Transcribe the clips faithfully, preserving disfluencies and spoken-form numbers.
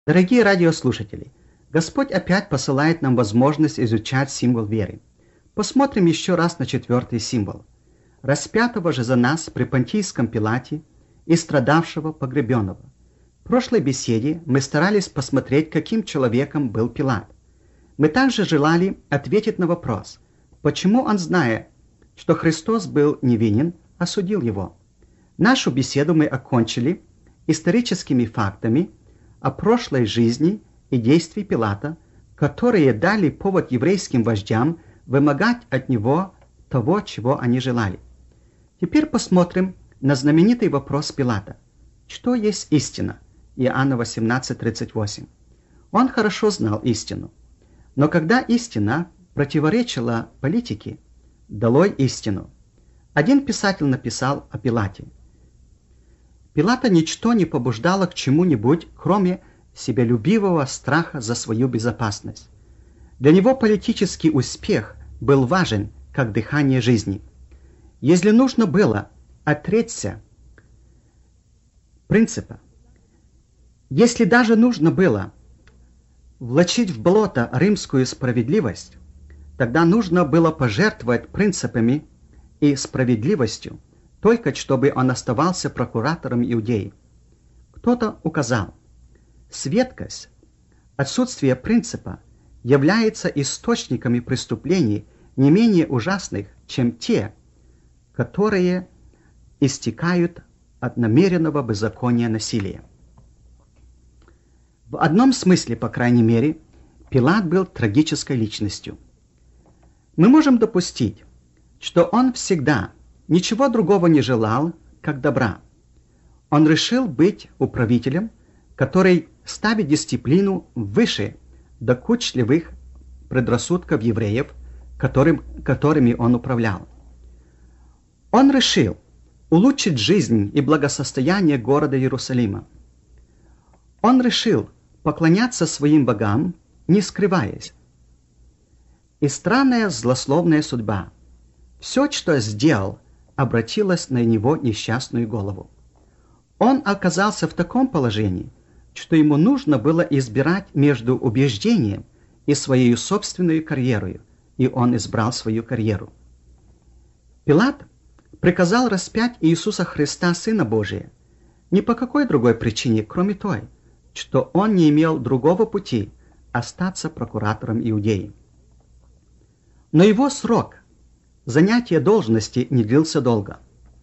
Дорогие радиослушатели, Господь опять посылает нам возможность изучать символ веры. Посмотрим еще раз на четвертый символ. Распятого же за нас при Понтийском Пилате и страдавшего погребенного. В прошлой беседе мы старались посмотреть, каким человеком был Пилат. Мы также желали ответить на вопрос, почему он, зная, что Христос был невинен, осудил его. Нашу беседу мы окончили историческими фактами о прошлой жизни и действий Пилата, которые дали повод еврейским вождям вымогать от него того, чего они желали. Теперь посмотрим на знаменитый вопрос Пилата. Что есть истина? Иоанна восемнадцать тридцать восемь. Он хорошо знал истину. Но когда истина противоречила политике, долой истину. Один писатель написал о Пилате. Пилата ничто не побуждало к чему-нибудь, кроме себялюбивого страха за свою безопасность. Для него политический успех был важен, как дыхание жизни. Если нужно было отречься принципа, если даже нужно было влачить в болото римскую справедливость, тогда нужно было пожертвовать принципами и справедливостью, только чтобы он оставался прокуратором Иудеи. Кто-то указал, светкость, отсутствие принципа является источниками преступлений не менее ужасных, чем те, которые истекают от намеренного беззакония насилия. В одном смысле, по крайней мере, Пилат был трагической личностью. Мы можем допустить, что он всегда ничего другого не желал, как добра. Он решил быть управителем, который ставит дисциплину выше докучливых предрассудков евреев, которым, которыми он управлял. Он решил улучшить жизнь и благосостояние города Иерусалима. Он решил поклоняться своим богам, не скрываясь. И странная злословная судьба. Все, что сделал, обратилось на него несчастную голову. Он оказался в таком положении, что ему нужно было избирать между убеждением и своей собственной карьерой, и он избрал свою карьеру. Пилат приказал распять Иисуса Христа, Сына Божия, не по какой другой причине, кроме той, что он не имел другого пути остаться прокуратором Иудеи. Но его срок занятия должности не длился долго.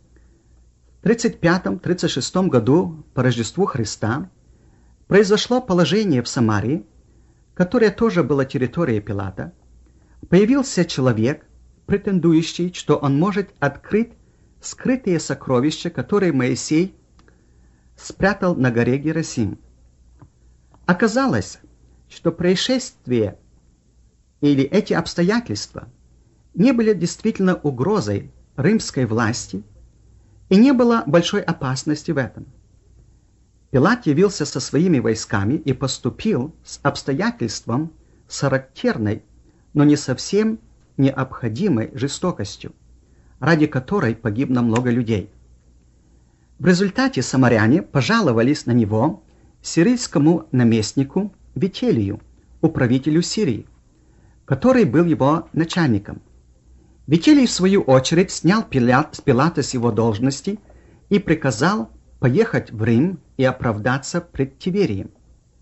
В тридцать пятом — тридцать шестом году по Рождеству Христа произошло положение в Самарии, которое тоже было территорией Пилата. Появился человек, претендующий, что он может открыть скрытые сокровища, которые Моисей спрятал на горе Герасим. Оказалось, что происшествие или эти обстоятельства не были действительно угрозой римской власти, и не было большой опасности в этом. Пилат явился со своими войсками и поступил с обстоятельством с характерной, но не совсем необходимой жестокостью, ради которой погибло много людей. В результате самаряне пожаловались на него сирийскому наместнику Вителию, управителю Сирии, который был его начальником. Вителий, в свою очередь, снял Пилат, с Пилата с его должности и приказал поехать в Рим и оправдаться пред Тиверием.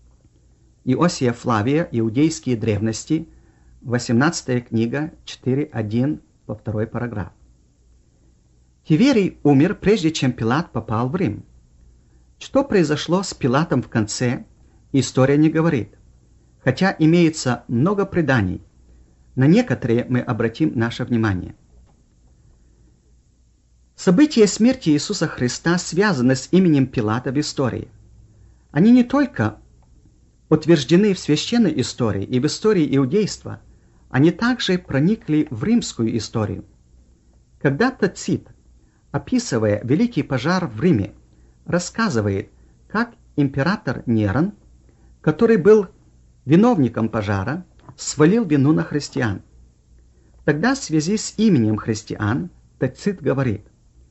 Иосия Флавия, Иудейские древности, восемнадцатая книга, четыре один, по второй параграф. Тиверий умер, прежде чем Пилат попал в Рим. Что произошло с Пилатом в конце, история не говорит, хотя имеется много преданий. На некоторые мы обратим наше внимание. События смерти Иисуса Христа связаны с именем Пилата в истории. Они не только утверждены в священной истории и в истории иудейства, они также проникли в римскую историю. Когда Тацит, описывая великий пожар в Риме, рассказывает, как император Нерон, который был виновником пожара, свалил вину на христиан. Тогда в связи с именем христиан Тацит говорит: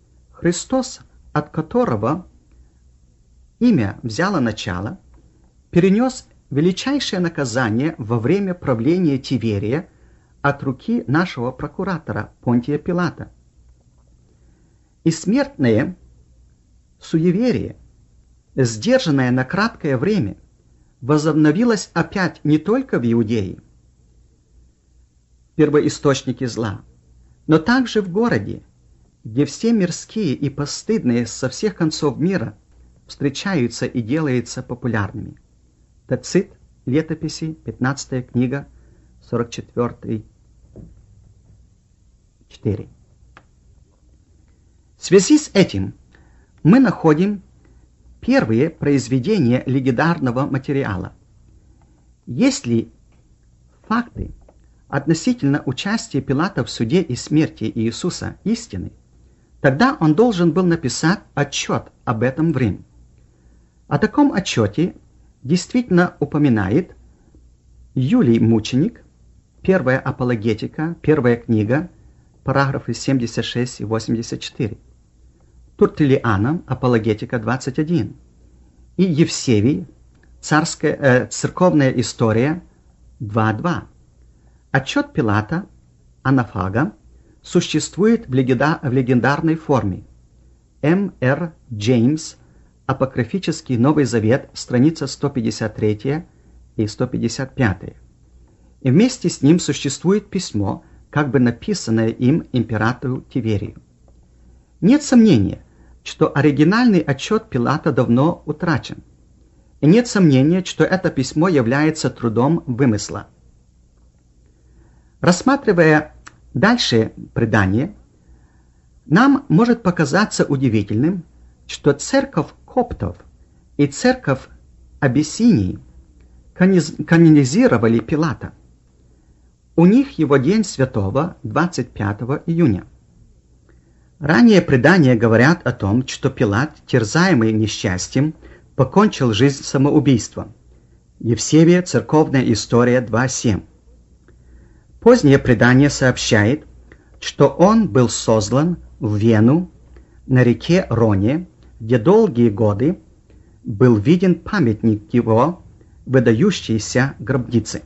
Христос, от которого имя взяло начало, перенес величайшее наказание во время правления Тиверия от руки нашего прокуратора Понтия Пилата. И смертное суеверие, сдержанное на краткое время, возобновилось опять не только в Иудее, первоисточнике зла, но также в городе, где все мирские и постыдные со всех концов мира встречаются и делаются популярными. Тацит, летописи, пятнадцатая книга, сорок четвёртый, четыре. В связи с этим мы находим первые произведения легендарного материала. Если факты относительно участия Пилата в суде и смерти Иисуса истины, тогда он должен был написать отчет об этом в Рим. О таком отчете действительно упоминает Юлий Мученик, первая апологетика, первая книга, параграфы семьдесят шесть и восемьдесят четыре. Тертуллианом, апологетика двадцать один. И Евсевий, царская, э, церковная история два два. Отчет Пилата, анафага, существует в, легенда, в легендарной форме. М Р Джеймс, апокрифический Новый Завет, страница сто пятьдесят три и сто пятьдесят пять. И вместе с ним существует письмо, как бы написанное им императору Тиверию. Нет сомнения, что оригинальный отчет Пилата давно утрачен. И нет сомнения, что это письмо является трудом вымысла. Рассматривая дальше предание, нам может показаться удивительным, что церковь коптов и церковь Абиссинии канонизировали Пилата. У них его день святого двадцать пятого июня. Ранее предания говорят о том, что Пилат, терзаемый несчастьем, покончил жизнь самоубийством. Евсевия, церковная история два семь. Позднее предание сообщает, что он был сослан в Вену на реке Роне, где долгие годы был виден памятник его выдающейся гробницы.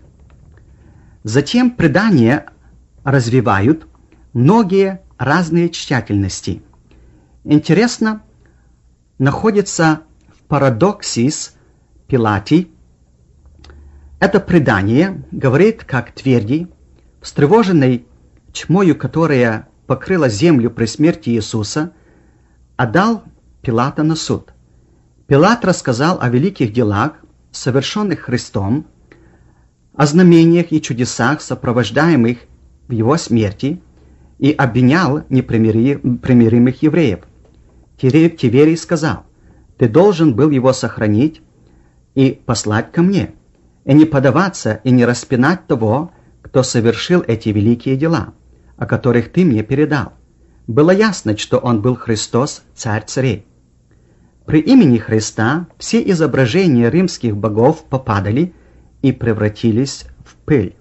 Затем предания развивают многие разные тщательности. Интересно находится в парадоксис Пилати. Это предание говорит, как Твердий, встревоженный тьмою, которая покрыла землю при смерти Иисуса, отдал Пилата на суд. Пилат рассказал о великих делах, совершенных Христом, о знамениях и чудесах, сопровождаемых в его смерти, и обвинял непримиримых евреев. Тиверий сказал: «Ты должен был его сохранить и послать ко мне, и не подаваться и не распинать того, кто совершил эти великие дела, о которых ты мне передал». Было ясно, что он был Христос, царь царей. При имени Христа все изображения римских богов попадали и превратились в пыль.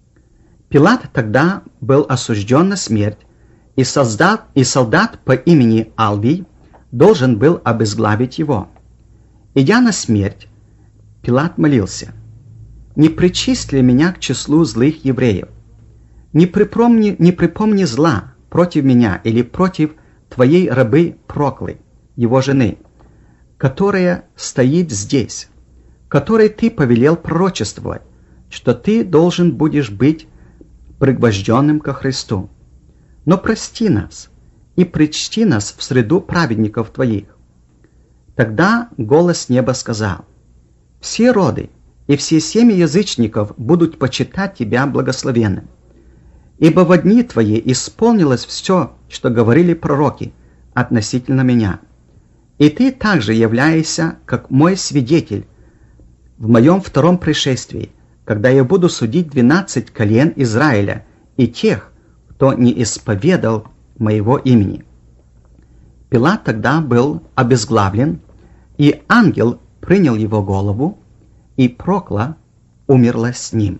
Пилат тогда был осужден на смерть, и солдат, и солдат по имени Албий должен был обезглавить его. Идя на смерть, Пилат молился: «Не причисли меня к числу злых евреев, не припомни, не припомни зла против меня или против твоей рабы Проклы, его жены, которая стоит здесь, которой ты повелел пророчествовать, что ты должен будешь быть пригвожденным ко Христу. Но прости нас и причти нас в среду праведников твоих». Тогда голос неба сказал: «Все роды и все семьи язычников будут почитать тебя благословенным, ибо во дни твои исполнилось все, что говорили пророки относительно меня. И ты также являешься, как мой свидетель, в моем втором пришествии, когда я буду судить двенадцать колен Израиля и тех, кто не исповедал моего имени». Пилат тогда был обезглавлен, и ангел принял его голову, и Прокла умерла с ним.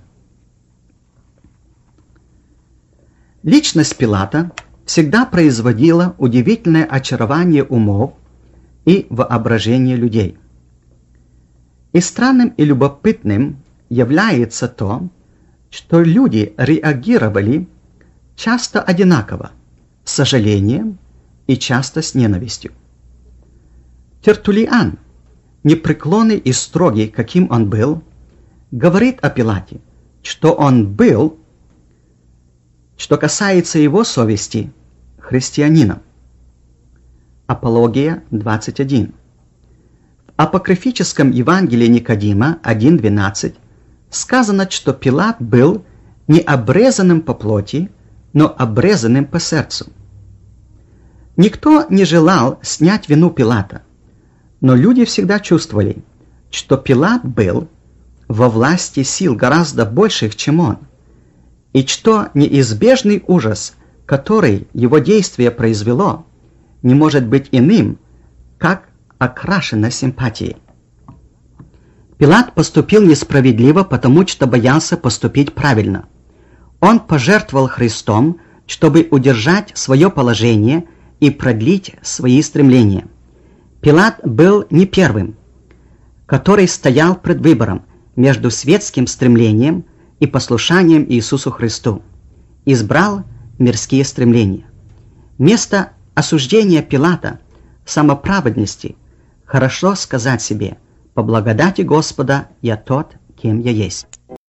Личность Пилата всегда производила удивительное очарование умов и воображение людей. И странным и любопытным является то, что люди реагировали часто одинаково, с сожалением и часто с ненавистью. Тертуллиан, непреклонный и строгий, каким он был, говорит о Пилате, что он был, что касается его совести, христианином. Апология двадцать один. В апокрифическом Евангелии Никодима один двенадцать сказано, что Пилат был не обрезанным по плоти, но обрезанным по сердцу. Никто не желал снять вину Пилата, но люди всегда чувствовали, что Пилат был во власти сил гораздо больших, чем он, и что неизбежный ужас, который его действие произвело, не может быть иным, как окрашено симпатией. Пилат поступил несправедливо, потому что боялся поступить правильно. Он пожертвовал Христом, чтобы удержать свое положение и продлить свои стремления. Пилат был не первым, который стоял пред выбором между светским стремлением и послушанием Иисусу Христу. Избрал мирские стремления. Вместо осуждения Пилата, самоправедности, хорошо сказать себе: «По благодати Господа я тот, кем я есть».